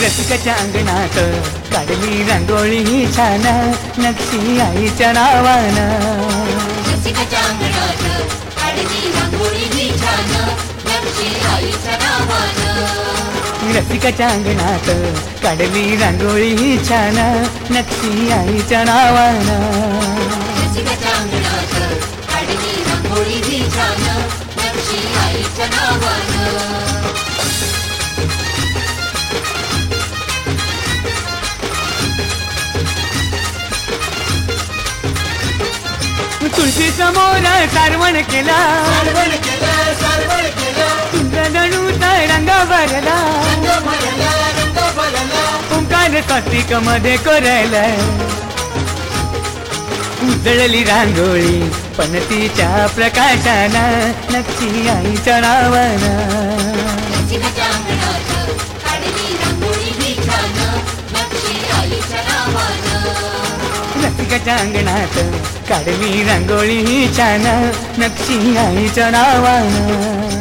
रसिकाच्या अंगणात काढली रांगोळी छान नक्षी आईच्या नावानं रसिकाच्या अंगणात काढली रांगोळी छान नक्षी आईच्या नावानं रसिकाच्या अंगणात काढली रांगोळी छान नक्षी आईच्या नावानं रसिकाच्या अंगणात काढली रांगोळी छान नक्षी आईच्या नावानं तुळशी समोर सारवण केला इंद्रधनुत रंग भरला ओंकार स्वास्तिक मध्ये कोरला उजळली रांगोळी पणतीच्या प्रकाशाना नक्षी आईच्या नावानं रसिकाच्या अंगणात काढली रांगोळी छान नक्षी आईच्या नावानं रसिकाच्या अंगणात काढली रांगोळी छान नक्षी आईच्या नावानं